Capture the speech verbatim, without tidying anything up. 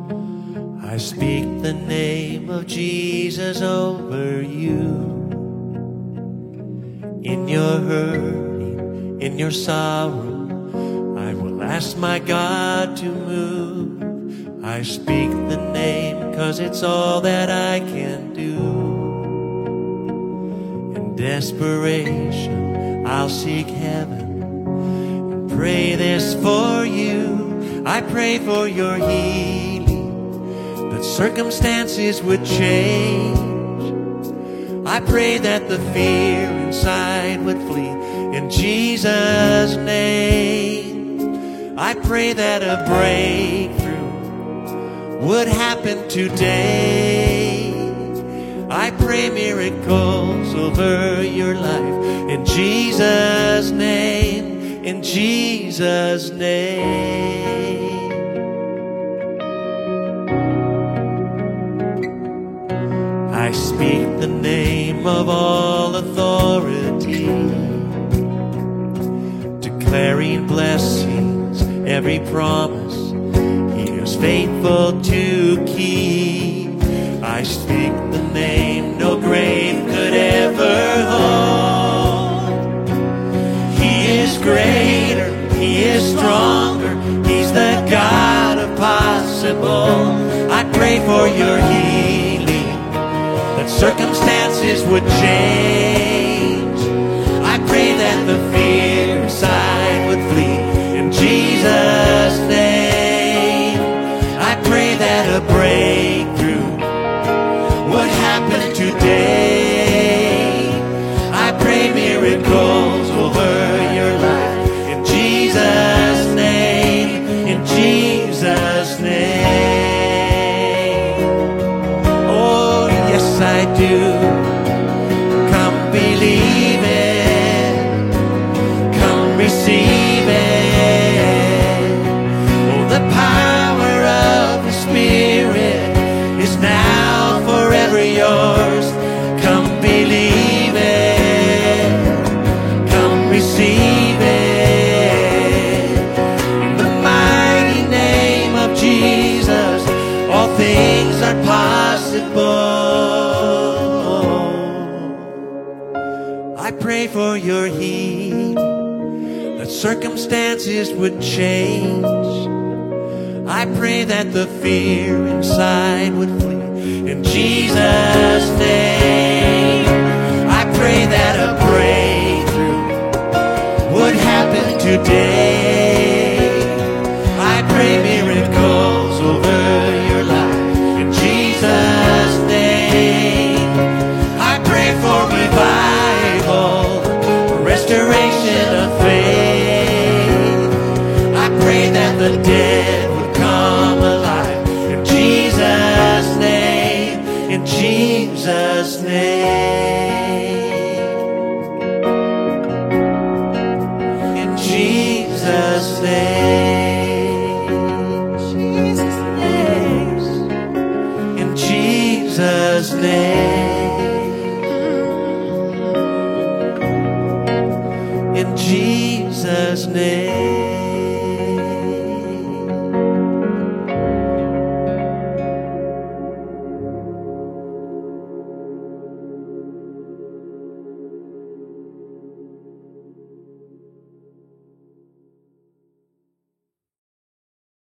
I speak the name of Jesus over you. In your hurting, in your sorrow, I will ask my God to move. I speak the name 'cause it's all that I can do. In desperation, I'll seek heaven and pray this for you. I pray for your healing, that circumstances would change. I pray that the fear inside would flee in Jesus' name. I pray that a breakthrough would happen today. I pray miracles over your life in Jesus' name, in Jesus' name. I speak the name of all authority, declaring blessings, every promise He is faithful to keep. I speak the name no grave could ever hold. He is greater, He is stronger, He's the God of possible. I pray for your healing, that circumstances would change. I pray that the fear inside would flee in Jesus' name. I pray that a breakthrough would happen today. I pray miracles over your life in Jesus' name, in Jesus' name. Oh, yes, I do. Come believe it. Come receive it. Oh, the power of the Spirit is now forever yours. Come believe it. Come receive it. In the mighty name of Jesus, all things are possible. I pray for your healing, that circumstances would change. I pray that the fear inside would flee in Jesus' name. I pray that a breakthrough would happen today. I pray miracles over your life in Jesus' name. I pray for revival, restoration of faith. I pray that the dead would come alive in Jesus' name, in Jesus' name, in Jesus' name, Jesus' name, in Jesus' name.